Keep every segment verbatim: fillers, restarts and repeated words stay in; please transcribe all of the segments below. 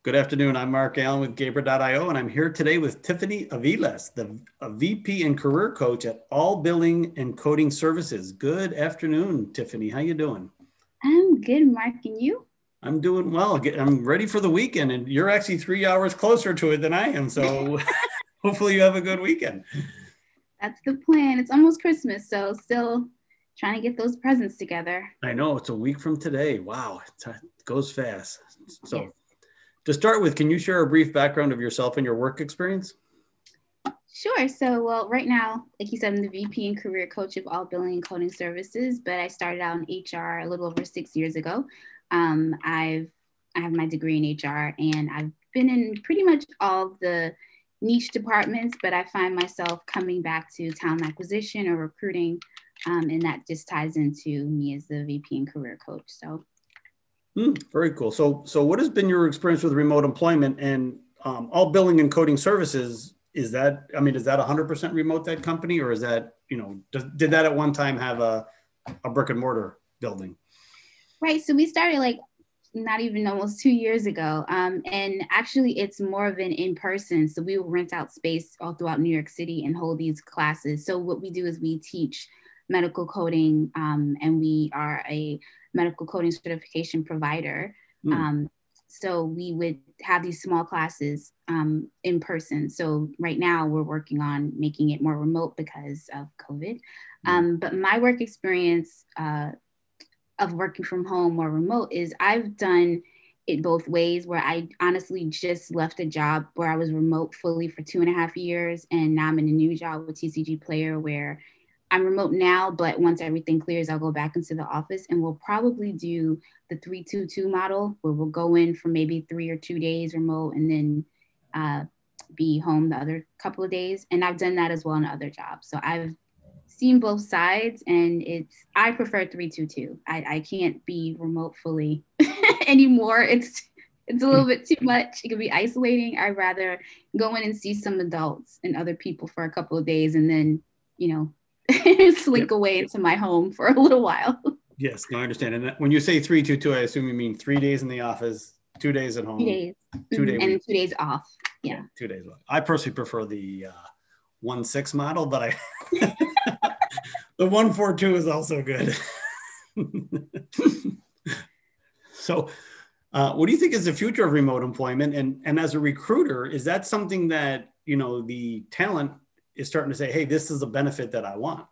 Good afternoon. I'm Mark Allen with Gaber dot io, and I'm here today with Tiffany Aviles, the a V P and career coach at All Billing and Coding Services. Good afternoon, Tiffany. How you doing? I'm good, Mark. And you? I'm doing well. Get- I'm ready for the weekend, and you're actually three hours closer to it than I am. So hopefully you have a good weekend. That's the plan. It's almost Christmas, so still trying to get those presents together. I know it's a week from today. Wow, it goes fast. Yes. So to start with, can you share a brief background of yourself and your work experience? Sure. So, well, right now, like you said, I'm the V P and career coach of All Billing and Coding Services, but I started out in H R a little over six years ago. Um, I've I have my degree in H R, and I've been in pretty much all the niche departments, but I find myself coming back to talent acquisition or recruiting, um, and that just ties into me as the V P and career coach. So Hmm, very cool. So, so what has been your experience with remote employment and um, All Billing and Coding Services? Is that, I mean, is that one hundred percent remote, that company, or is that, you know, does, did that at one time have a, a brick and mortar building? right. So we started like not even almost two years ago. Um, and actually, it's more of an in person. So we will rent out space all throughout New York City and hold these classes. So what we do is we teach medical coding, um, and we are a medical coding certification provider. Hmm. Um, so we would have these small classes um, in person. So right now we're working on making it more remote because of COVID. Hmm. Um, but my work experience uh, of working from home or remote is I've done it both ways where I honestly just left a job where I was remote fully for two and a half years. And now I'm in a new job with T C G Player where I'm remote now, but once everything clears, I'll go back into the office and we'll probably do the three two two model where we'll go in for maybe three or two days remote and then uh, be home the other couple of days. And I've done that as well in other jobs. So I've seen both sides and it's I prefer three two two. I, I can't be remote fully anymore. It's it's a little bit too much. It can be isolating. I'd rather go in and see some adults and other people for a couple of days and then, you know, Yep. slink away into my home for a little while. Yes, no, I understand. And when you say three, two, two, I assume you mean three days in the office, two days at Two home, days. two Mhm. day week. And two days off. Yeah, Yeah. two days. I personally prefer the uh, one six model, but I the one four two is also good. So, uh, what do you think is the future of remote employment? And and as a recruiter, is that something that you know the talent is starting to say, "Hey, this is a benefit that I want"?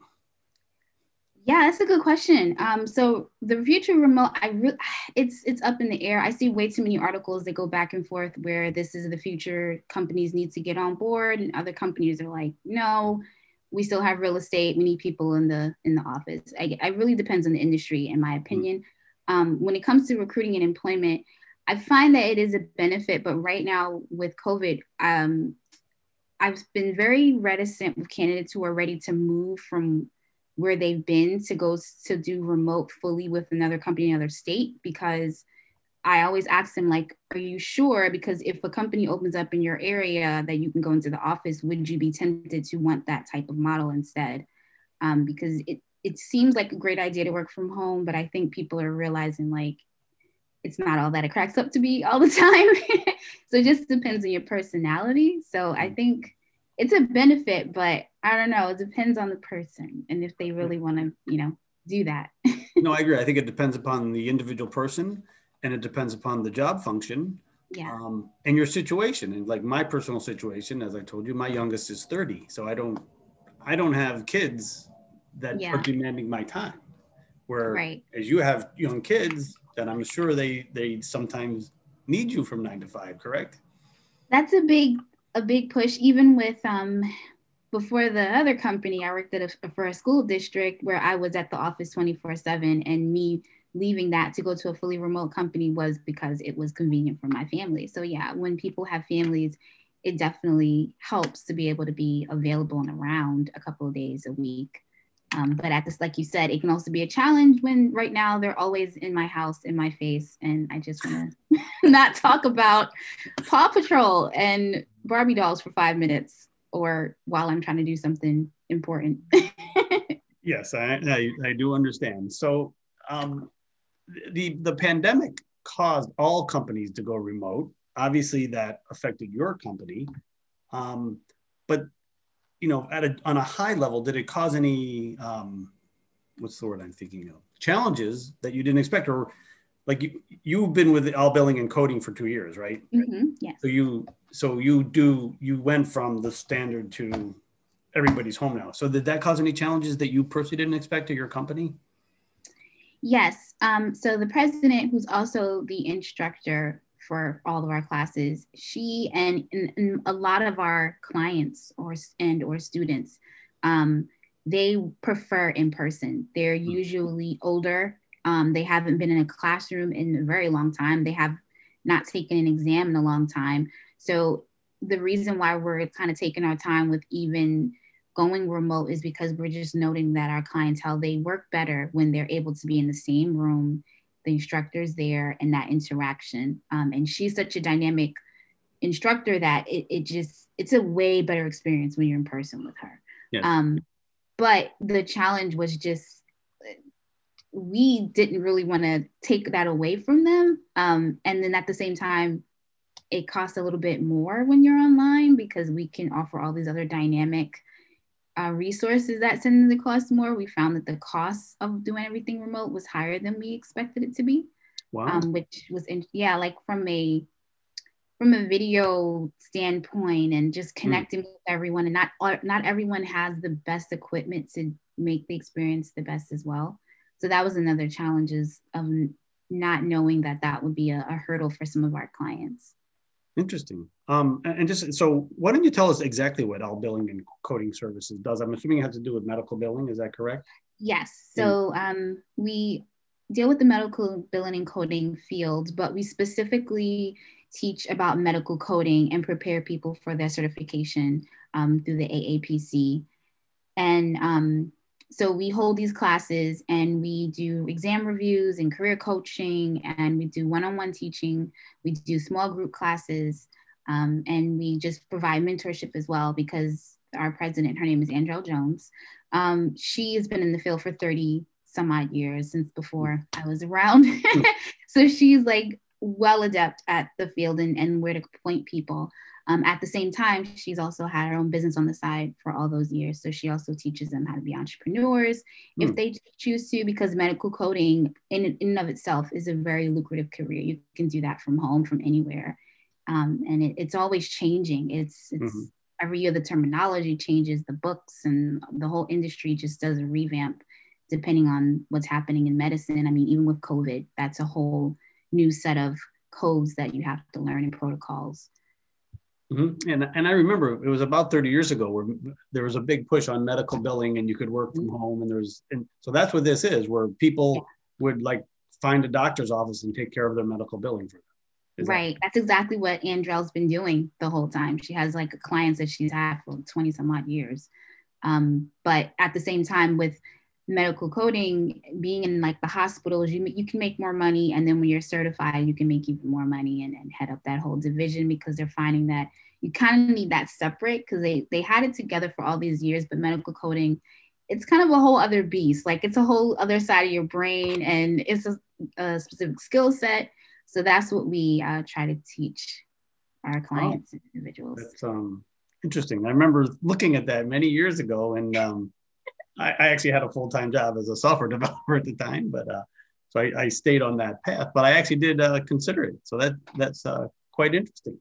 Yeah, that's a good question. Um, so the future remote, I re- it's it's up in the air. I see way too many articles that go back and forth where this is the future. Companies need to get on board, and other companies are like, no, we still have real estate. We need people in the in the office. I, I really depends on the industry, in my Hmm. opinion. Um, when it comes to recruiting and employment, I find that it is a benefit. But right now with COVID, um, I've been very reticent with candidates who are ready to move from where they've been to go to do remote fully with another company in another state because I always ask them like, are you sure? Because if a company opens up in your area that you can go into the office, would you be tempted to want that type of model instead? Um, because it it seems like a great idea to work from home, but I think people are realizing like it's not all that it cracks up to be all the time. So it just depends on your personality. So I think it's a benefit, but I don't know. It depends on the person and if they really want to, you know, do that. No, I agree. I think it depends upon the individual person, and it depends upon the job function, Yeah. um, and your situation. And like my personal situation, as I told you, my youngest is thirty, so I don't I don't have kids that are Yeah. demanding my time. Where Right. as you have young kids, then I'm sure they they sometimes need you from nine to five. Correct? That's a big a big push even with um before the other company, I worked at a, for a school district where I was at the office twenty-four seven. And me leaving that to go to a fully remote company was because it was convenient for my family. So, yeah, when people have families, it definitely helps to be able to be available and around a couple of days a week. Um, but at this, like you said, it can also be a challenge when right now they're always in my house, in my face. And I just want to not talk about Paw Patrol and Barbie dolls for five minutes or while I'm trying to do something important. Yes, I I, I do understand. So um, the the pandemic caused all companies to go remote. Obviously, that affected your company. Um, but, you know, at a, on a high level, did it cause any, um, what's the word I'm thinking of? Challenges that you didn't expect? Or like you, you've been with All Billing and Coding for two years, right? Mm-hmm. Yes. So you, so you do, you went from the standard to everybody's home now. So did that cause any challenges that you personally didn't expect to your company? Yes. Um, so the president, who's also the instructor for all of our classes, she and, and, and a lot of our clients or and or students, um, they prefer in person. They're usually older. Um, they haven't been in a classroom in a very long time. They have not taken an exam in a long time. So the reason why we're kind of taking our time with even going remote is because we're just noting that our clientele, they work better when they're able to be in the same room, the instructor's there, and that interaction. Um, and she's such a dynamic instructor that it, it just, it's a way better experience when you're in person with her. Yes. Um, but the challenge was just, we didn't really want to take that away from them. Um, and then at the same time, it costs a little bit more when you're online because we can offer all these other dynamic Uh, resources that tend to cost more. We found that the cost of doing everything remote was higher than we expected it to be. Wow. Um, which was, in, yeah, like from a from a video standpoint and just connecting mm. with everyone, and not not everyone has the best equipment to make the experience the best as well. So that was another challenge of not knowing that that would be a, a hurdle for some of our clients. Interesting. Um, and just so, why don't you tell us exactly what All Billing and Coding Services does? I'm assuming it has to do with medical billing. Is that correct? Yes. So um, we deal with the medical billing and coding field, but we specifically teach about medical coding and prepare people for their certification um, through the A A P C. And um, so we hold these classes and we do exam reviews and career coaching, and we do one-on-one teaching. We do small group classes, um, and we just provide mentorship as well because our president, her name is Andrell Jones. Um, she has been in the field for thirty some odd years, since before I was around. So she's like well adept at the field and, and where to point people. Um, at the same time, she's also had her own business on the side for all those years. So she also teaches them how to be entrepreneurs mm. if they choose to, because medical coding in, in and of itself is a very lucrative career. You can do that from home, from anywhere. Um, and it, it's always changing. It's, it's mm-hmm. every year the terminology changes, the books and the whole industry just does a revamp depending on what's happening in medicine. I mean, even with COVID, that's a whole new set of codes that you have to learn and protocols. Mm-hmm. And, and I remember it was about thirty years ago where there was a big push on medical billing and you could work from home. And there's, and so that's what this is, where people yeah. would like find a doctor's office and take care of their medical billing for them. Is right. That- that's exactly what Andrell's been doing the whole time. She has like clients that she's had for twenty some odd years. Um, but at the same time with medical coding, being in like the hospitals, you you can make more money, and then when you're certified, you can make even more money and, and head up that whole division, because they're finding that you kind of need that separate, because they they had it together for all these years, but medical coding, it's kind of a whole other beast. Like it's a whole other side of your brain, and it's a, a specific skill set. So that's what we uh, try to teach our clients oh, and individuals. That's um, interesting. I remember looking at that many years ago, and um, I, I actually had a full-time job as a software developer at the time, but uh, so I, I stayed on that path. But I actually did uh, consider it, so that that's uh, quite interesting.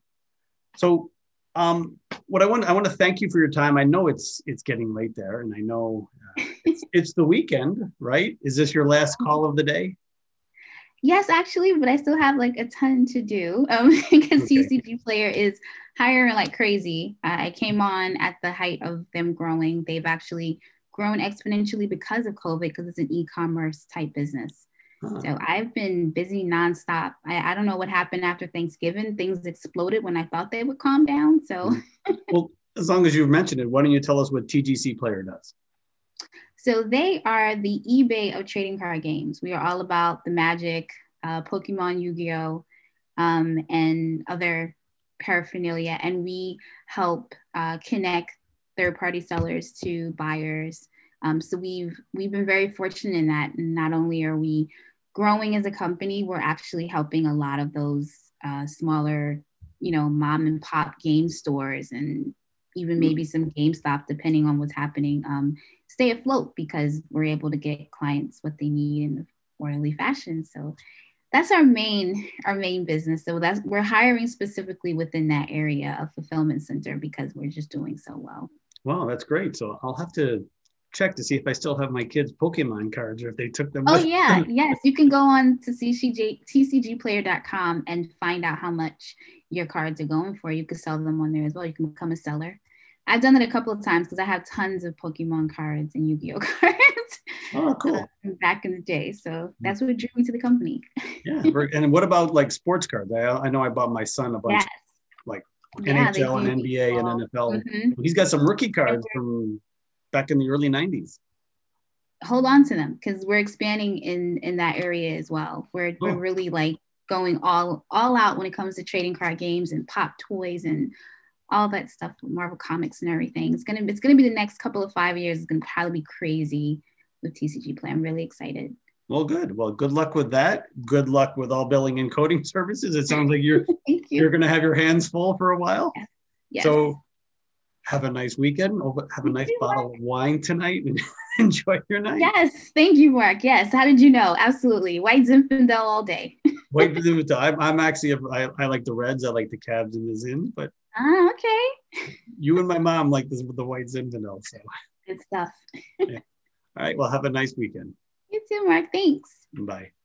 So, um, what I want I want to thank you for your time. I know it's it's getting late there, and I know uh, it's, it's the weekend, right? Is this your last call of the day? Yes, actually, but I still have like a ton to do um, because okay. T C G Player is hiring like crazy. Uh, I came on at the height of them growing. They've actually grown exponentially because of COVID, because it's an e-commerce type business. Huh. So I've been busy nonstop. I, I don't know what happened after Thanksgiving. Things exploded when I thought they would calm down. So, well, as long as you've mentioned it, why don't you tell us what T G C Player does? So they are the eBay of trading card games. We are all about the Magic, uh, Pokemon, Yu-Gi-Oh, um, and other paraphernalia. And we help uh, connect third-party sellers to buyers. Um, so we've we've been very fortunate in that. And not only are we growing as a company, we're actually helping a lot of those uh, smaller, you know, mom and pop game stores and even maybe some GameStop, depending on what's happening, um, stay afloat because we're able to get clients what they need in an orderly fashion. So that's our main our main business. So that's we're hiring specifically within that area of fulfillment center because we're just doing so well. Wow, that's great. So I'll have to check to see if I still have my kids' Pokemon cards or if they took them Oh with yeah, them. yes. You can go on to C C J, T C G player dot com and find out how much your cards are going for. You could sell them on there as well. You can become a seller. I've done it a couple of times because I have tons of Pokemon cards and Yu-Gi-Oh cards Oh, uh, cool. back in the day. So that's what drew me to the company. Yeah. And what about like sports cards? I, I know I bought my son a bunch Yes. of like Yeah, they N H L and do N B A and baseball. N F L. Mhm. He's got some rookie cards from back in the early nineties. Hold on to them because we're expanding in in that area as well. We're we're Oh, really like going all all out when it comes to trading card games and pop toys and all that stuff with Marvel Comics and everything. It's gonna it's gonna be the next couple of five years. It's gonna probably be crazy with T C G Play. I'm really excited. well, good. Well, good luck with that. Good luck with all billing and coding services. It sounds like you're Thank you. you're going to have your hands full for a while. Yes. Yes. So have a nice weekend. Have a nice you, bottle Mark. of wine tonight and enjoy your night. Yes. Thank you, Mark. Yes. How did you know? Absolutely. White Zinfandel all day. Wait for them to. I'm, I'm actually. A, I, I like the Reds. I like the Cavs and the Zins, but Ah, okay. you and my mom like this with the White Zinfandel. So Good stuff. yeah. All right. Well, have a nice weekend. You too, Mark. Thanks. Bye.